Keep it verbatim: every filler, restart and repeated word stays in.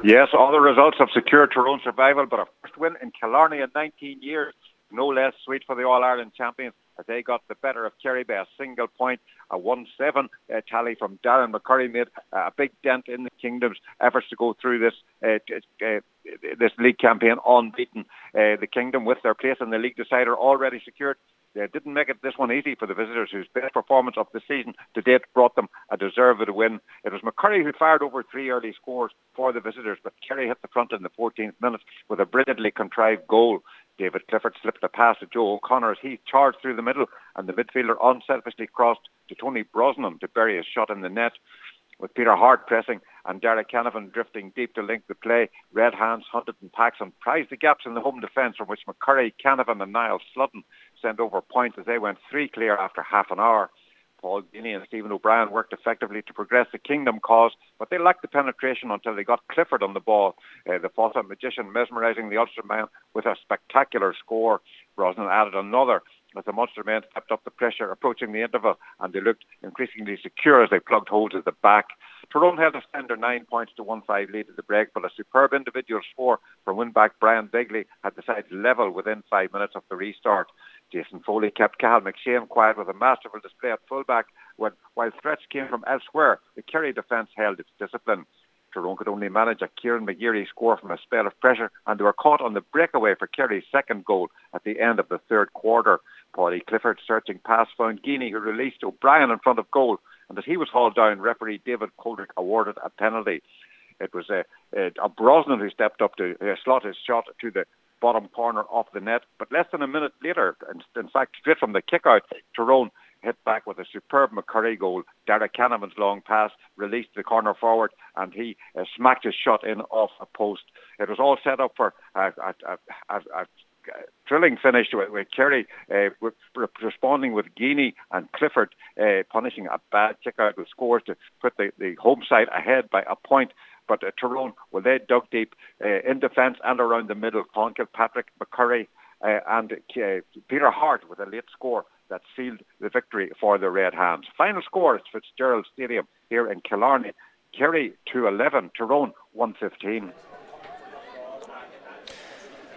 Yes, all the results have secured Tyrone survival, but a first win in Killarney in nineteen years. No less sweet for the All-Ireland champions as they got the better of Kerry by a single point. A one seven uh, tally from Darren McCurry made uh, a big dent in the Kingdom's efforts to go through this uh, uh, this league campaign unbeaten. Uh, the Kingdom, with their place in the league decider already secured, they didn't make it this one easy for the visitors, whose best performance of the season to date brought them a deserved win. It was McCurry who fired over three early scores for the visitors, but Kerry hit the front in the fourteenth minute with a brilliantly contrived goal. David Clifford slipped a pass to Joe O'Connor as he charged through the middle, and the midfielder unselfishly crossed to Tony Brosnan to bury his shot in the net. With Peter Hart pressing and Derek Canavan drifting deep to link the play, Red Hands hunted in packs and prized the gaps in the home defence, from which McCurry, Canavan and Niall Slutton sent over points as they went three clear after half an hour. Paul Guinea and Stephen O'Brien worked effectively to progress the Kingdom cause, but they lacked the penetration until they got Clifford on the ball. Uh, the Fawcett magician mesmerising the Ulsterman with a spectacular score. Brosnan added another as the Munster men stepped up the pressure approaching the interval, and they looked increasingly secure as they plugged holes at the back. Tyrone held a slender nine points to one five lead at the break, but a superb individual score from wingback Brian Begley had the sides level within five minutes of the restart. Jason Foley kept Cathal McShane quiet with a masterful display at fullback, when, while threats came from elsewhere. The Kerry defence held its discipline. Tyrone could only manage a Kieran McGeary score from a spell of pressure, and they were caught on the breakaway for Kerry's second goal at the end of the third quarter. Paulie Clifford searching pass found Guinea, who released O'Brien in front of goal, and as he was hauled down, referee David Coldrick awarded a penalty. It was a, a, a Brosnan who stepped up to uh, slot his shot to the bottom corner of the net, but less than a minute later, in, in fact straight from the kick-out, Tyrone hit back with a superb McCurry goal. Derek Canavan's long pass released the corner forward, and he uh, smacked his shot in off a post. It was all set up for a, a, a, a, a thrilling finish with, with Kerry uh, with, responding with Guinea and Clifford uh, punishing a bad kick-out with scores to put the, the home side ahead by a point. But uh, Tyrone, well, they dug deep uh, in defence and around the middle. Con Kilpatrick, McCurry uh, and uh, Peter Hart with a late score that sealed the victory for the Red Hands. Final score at Fitzgerald Stadium here in Killarney. Kerry two eleven, Tyrone one fifteen.